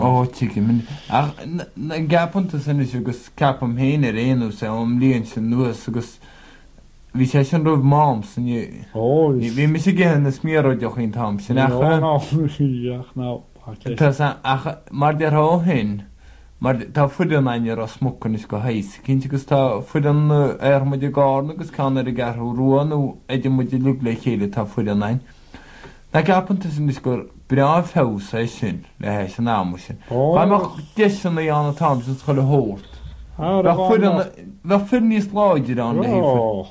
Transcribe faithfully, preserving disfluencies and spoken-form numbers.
O, tigyn, mynd... Ach, na gapont ys ynys ygys capam hyn yr enw se o'n lian sy'n nŵs ygys... Vi ser sy'n rwyf moms yn i... O, Vi mis i gyn y smir oed o'ch un tom sy'n ach... No, no, ach, no. Tas ach, mae'r der o hyn... Mae'r ta ffwydon ein yr o smwcwn ysgo heis. Cynt ygys ta ffwydon er mwyd i gorn ygys can ar y garw rwan o edrych mwyd i lwgle cheile ta ffwydon ein. Na gapont ys ynys gwr braf haws a ysyn, le heis yn am ysyn. Fa ma'ch jesyn y Iana Thompson s'chol y hwrt. Fa ffwydon, fa ffwydon i sloi i'r an le heifr.